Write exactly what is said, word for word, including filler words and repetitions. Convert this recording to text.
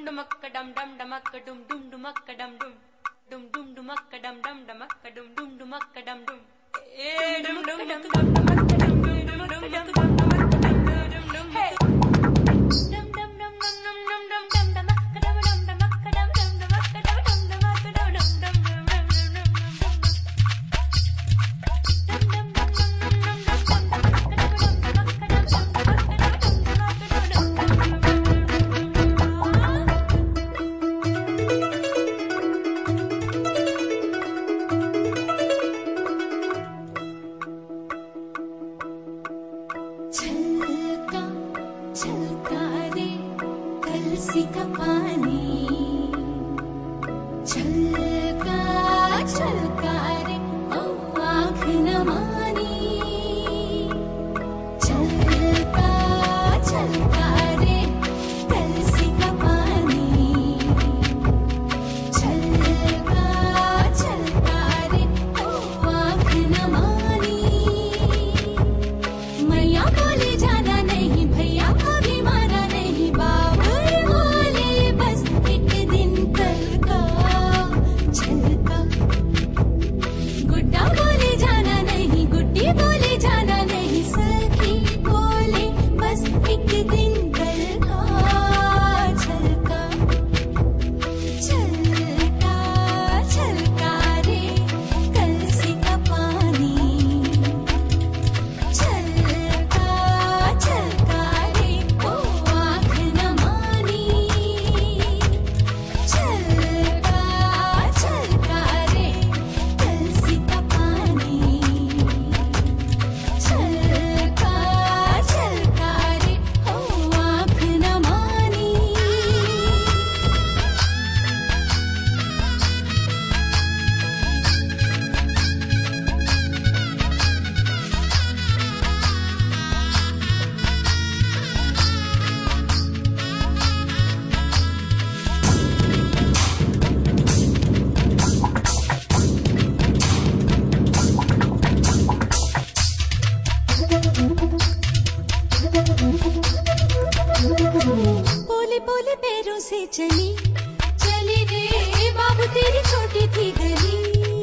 डुमक डम डम डमक डुम डुम डुमक डम डुम डुम डुम डुमक डम डम डमक डुम डुम डुमक डम डुम ए डुम डुम डम डम डमक डम डुम डुम डम डम डमक डम डुम डुम हे डम डम डम डम डम डम डम डमक डम डम डमक डम डम डमक डम डम डमक डम डम डम बोले बोले पैरों से चली चली रे बाबू तेरी छोटी थी गली।